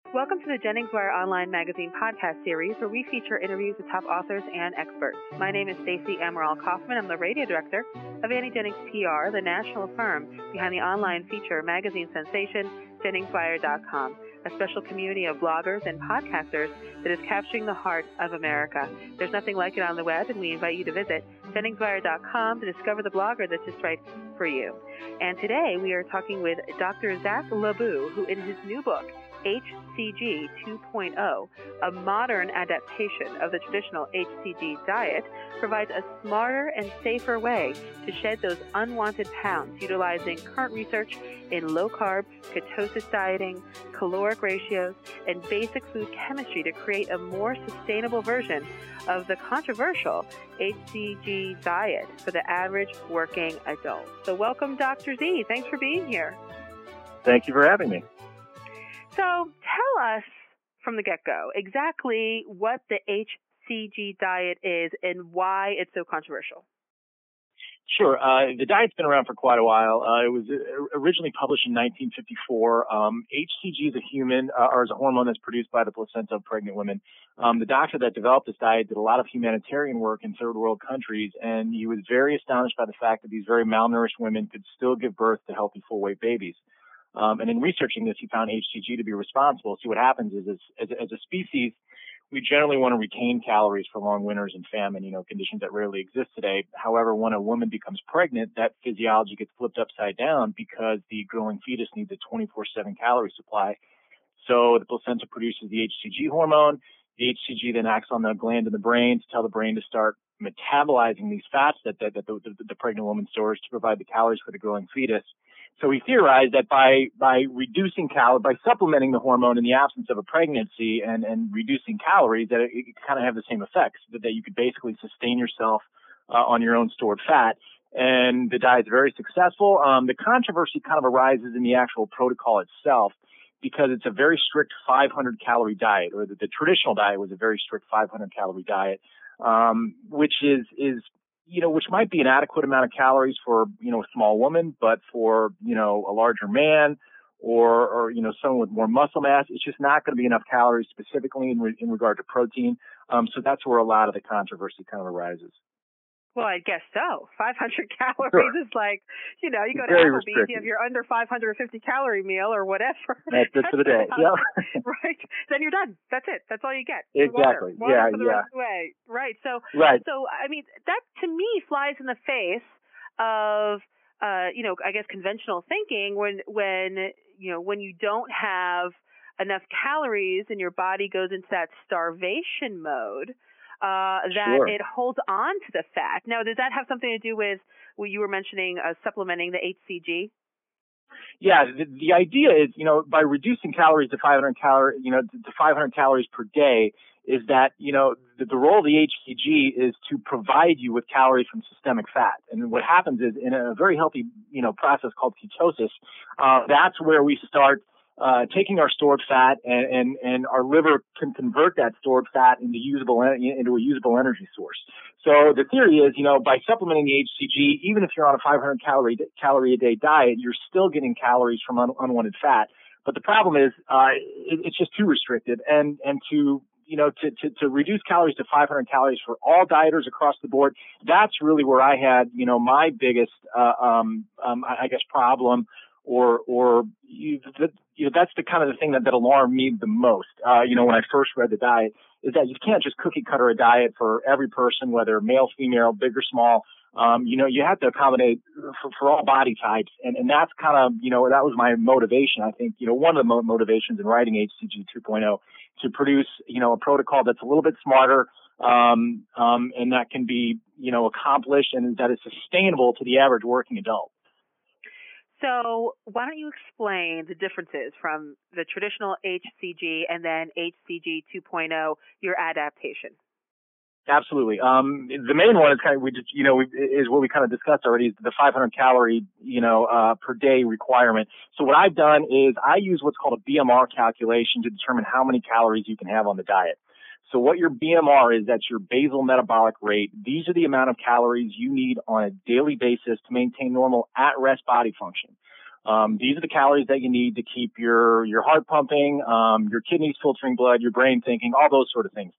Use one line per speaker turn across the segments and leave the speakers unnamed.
Welcome to the Jennings Wire Online Magazine podcast series, where we feature interviews with top authors and experts. My name is Stacey Amaral Kaufman. I'm the radio director of Annie Jennings PR, the national firm behind the online feature magazine sensation, JenningsWire.com, a special community of bloggers and podcasters that is capturing the heart of America. There's nothing like it on the web, and we invite you to visit JenningsWire.com to discover the blogger that's just right for you. And today we are talking with Dr. Zach Labou, who in his new book, HCG 2.0, a modern adaptation of the traditional HCG diet, provides a smarter and safer way to shed those unwanted pounds, utilizing current research in low-carb, ketosis dieting, caloric ratios, and basic food chemistry to create a more sustainable version of the controversial HCG diet for the average working adult. So welcome, Dr. Z. Thanks for being here.
Thank you for having me.
So tell us from the get-go exactly what the HCG diet is and why it's so controversial.
Sure. The diet's been around for quite a while. It was originally published in 1954. HCG is a hormone that's produced by the placenta of pregnant women. The doctor that developed this diet did a lot of humanitarian work in third world countries, and he was very astonished by the fact that these very malnourished women could still give birth to healthy full-weight babies. And in researching this, he found HCG to be responsible. See, what happens is, as a species, we generally want to retain calories for long winters and famine, conditions that rarely exist today. However, when a woman becomes pregnant, that physiology gets flipped upside down because the growing fetus needs a 24/7 calorie supply. So the placenta produces the HCG hormone. The HCG then acts on the gland in the brain to tell the brain to start metabolizing these fats that the pregnant woman stores to provide the calories for the growing fetus. So we theorized that by supplementing the hormone in the absence of a pregnancy and reducing calories, that it kind of have the same effects, that you could basically sustain yourself on your own stored fat. And the diet's very successful. The controversy kind of arises in the actual protocol itself, because it's a very strict 500 calorie diet, or the traditional diet was a very strict 500 calorie diet, which which might be an adequate amount of calories for, a small woman, but for, a larger man or someone with more muscle mass, it's just not going to be enough calories specifically in regard to protein. So that's where a lot of the controversy kind of arises.
Well, I guess so. 500 calories
Sure.
is like, you go to
Very
Applebee's,
restricted.
you have your under 550 calorie meal or whatever.
That's it for the day. Yeah.
Right. Then you're done. That's it. That's all you get.
Exactly.
Water for the rest of the way. Right. So,
Right.
So, I mean, that to me flies in the face of, I guess conventional thinking when you don't have enough calories and your body goes into that starvation mode, that
Sure.
it holds on to the fat. Now, does that have something to do with what you were mentioning, supplementing the HCG?
Yeah, the idea is, by reducing calories to 500 calories per day, is that, the role of the HCG is to provide you with calories from systemic fat. And what happens is, in a very healthy, process called ketosis, that's where we start taking our stored fat, and our liver can convert that stored fat into a usable energy source. So the theory is, by supplementing the HCG, even if you're on a 500 calorie a day diet, you're still getting calories from unwanted fat. But the problem is, it's just too restricted, and to reduce calories to 500 calories for all dieters across the board, that's really where I had, my biggest, problem, that's the kind of the thing that alarmed me the most, when I first read the diet, is that you can't just cookie cutter a diet for every person, whether male, female, big or small. You have to accommodate for all body types. And that's kind of, that was my motivation. I think, one of the motivations in writing HCG 2.0 to produce, a protocol that's a little bit smarter, and that can be, accomplished and that is sustainable to the average working adult.
So why don't you explain the differences from the traditional HCG and then HCG 2.0, your adaptation?
Absolutely. The main one is is what we kind of discussed already, is the 500 calorie, per day requirement. So what I've done is I use what's called a BMR calculation to determine how many calories you can have on the diet. So what your BMR is, that's your basal metabolic rate. These are the amount of calories you need on a daily basis to maintain normal at-rest body function. These are the calories that you need to keep your heart pumping, your kidneys filtering blood, your brain thinking, all those sort of things.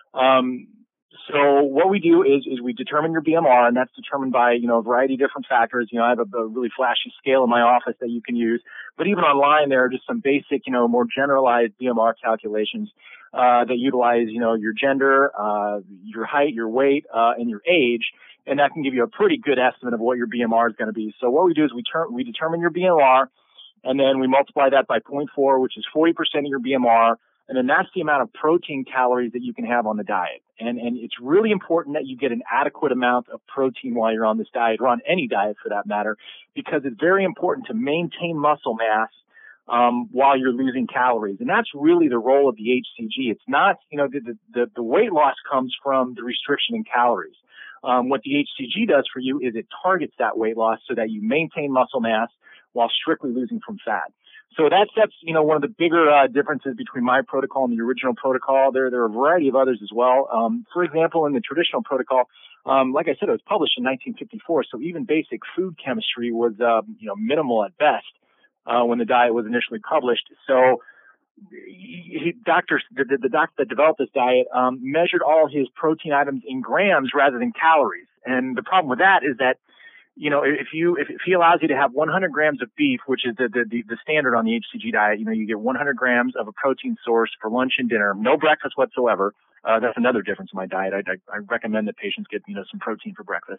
So what we do is we determine your BMR, and that's determined by, a variety of different factors. I have a really flashy scale in my office that you can use, but even online, there are just some basic, more generalized BMR calculations, that utilize, your gender, your height, your weight, and your age. And that can give you a pretty good estimate of what your BMR is going to be. So what we do is we determine your BMR, and then we multiply that by 0.4, which is 40% of your BMR. And then that's the amount of protein calories that you can have on the diet. And it's really important that you get an adequate amount of protein while you're on this diet, or on any diet for that matter, because it's very important to maintain muscle mass while you're losing calories. And that's really the role of the HCG. It's not, the weight loss comes from the restriction in calories. What the HCG does for you is it targets that weight loss so that you maintain muscle mass while strictly losing from fat. So that's one of the bigger differences between my protocol and the original protocol. There are a variety of others as well. For example, in the traditional protocol, like I said, it was published in 1954, so even basic food chemistry was minimal at best when the diet was initially published. So the doctor that developed this diet measured all his protein items in grams rather than calories. And the problem with that is that if he allows you to have 100 grams of beef, which is the standard on the HCG diet, you get 100 grams of a protein source for lunch and dinner, no breakfast whatsoever. That's another difference in my diet. I recommend that patients get, some protein for breakfast.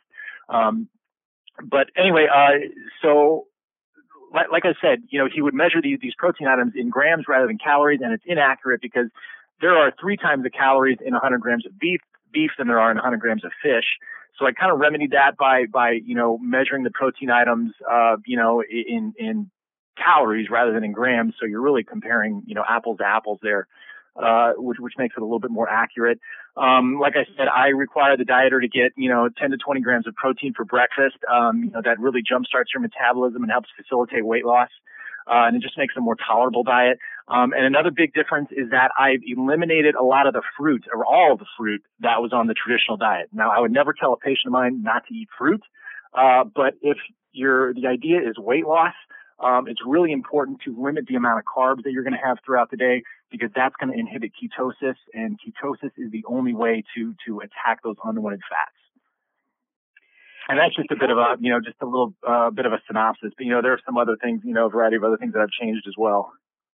But anyway, so like I said, he would measure these protein items in grams rather than calories, and it's inaccurate because there are 3 times the calories in 100 grams of beef than there are in 100 grams of fish. So I kind of remedied that by measuring the protein items, in calories rather than in grams. So you're really comparing, apples to apples there, which makes it a little bit more accurate. Like I said, I require the dieter to get, 10 to 20 grams of protein for breakfast. That really jumpstarts your metabolism and helps facilitate weight loss. And it just makes a more tolerable diet. And another big difference is that I've eliminated a lot of the fruit, or all of the fruit, that was on the traditional diet. Now, I would never tell a patient of mine not to eat fruit, but if the idea is weight loss, it's really important to limit the amount of carbs that you're going to have throughout the day, because that's going to inhibit ketosis, and ketosis is the only way to attack those unwanted fats. And that's just a bit of a, just a little bit of a synopsis. But, there are some other things, a variety of other things that I've changed as well.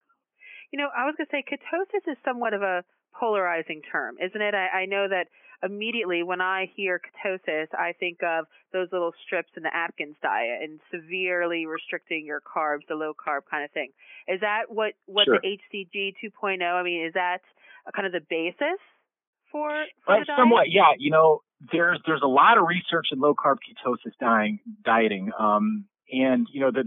I was going to say ketosis is somewhat of a polarizing term, isn't it? I know that immediately when I hear ketosis, I think of those little strips in the Atkins diet and severely restricting your carbs, the low carb kind of thing. Is that what
Sure.
the HCG 2.0, is that kind of the basis for the diet?
Somewhat, yeah. There's a lot of research in low carb ketosis dieting, and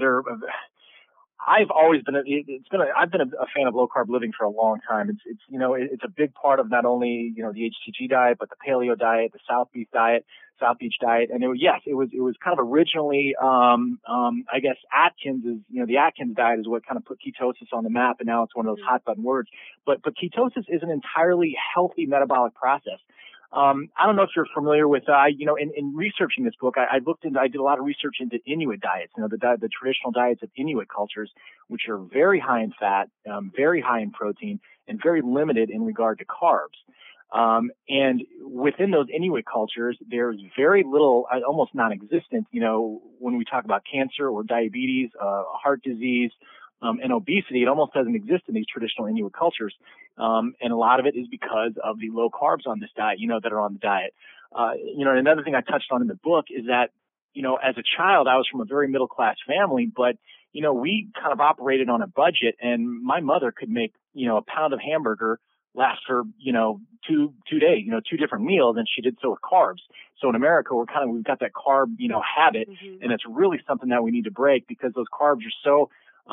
I've always been I've been a fan of low carb living for a long time. It's a big part of not only the HCG diet, but the paleo diet, the South Beach diet, and it was kind of originally I guess Atkins is the Atkins diet is what kind of put ketosis on the map, and now it's one of those hot button words. But ketosis is an entirely healthy metabolic process. I don't know if you're familiar with, in researching this book, I did a lot of research into Inuit diets, the traditional diets of Inuit cultures, which are very high in fat, very high in protein, and very limited in regard to carbs. And within those Inuit cultures, there's very little, almost non-existent, when we talk about cancer or diabetes, heart disease, and obesity, it almost doesn't exist in these traditional Inuit cultures. And a lot of it is because of the low carbs on this diet, that are on the diet. And another thing I touched on in the book is that, as a child, I was from a very middle class family, but, we kind of operated on a budget, and my mother could make, a pound of hamburger last for, 2 days, 2 different meals, and she did so with carbs. So in America, we've got that carb, habit, and it's really something that we need to break, because those carbs are so,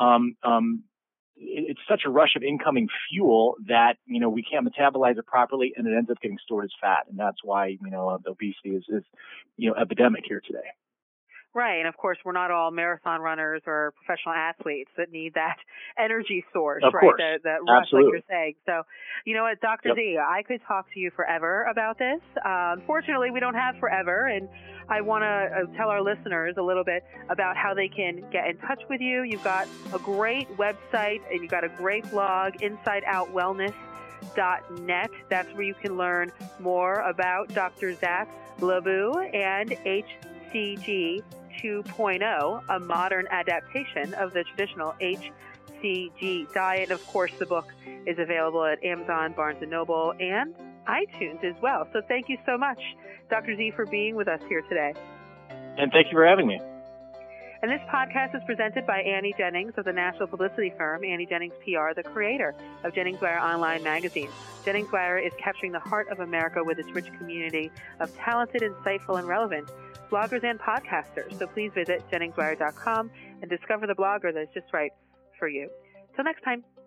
it's such a rush of incoming fuel that, we can't metabolize it properly, and it ends up getting stored as fat. And that's why, obesity is epidemic here today.
Right. And of course, we're not all marathon runners or professional athletes that need that energy source,
Of
right?
course.
That rush,
Absolutely.
like you're saying. So, you know what, Dr.
Yep.
Z, I could talk to you forever about this. Unfortunately, we don't have forever. And I want to tell our listeners a little bit about how they can get in touch with you. You've got a great website and you've got a great blog, InsideOutWellness.net. That's where you can learn more about Dr. Zach LeBeau and HCG 2.0, a modern adaptation of the traditional HCG diet. And of course, the book is available at Amazon, Barnes & Noble, and iTunes as well. So thank you so much, Dr. Z, for being with us here today.
And thank you for having me.
And this podcast is presented by Annie Jennings of the national publicity firm Annie Jennings PR, the creator of Jennings Wire Online Magazine. Jennings Wire is capturing the heart of America with its rich community of talented, insightful, and relevant bloggers and podcasters. So please visit JenningsWire.com and discover the blogger that's just right for you. Till next time.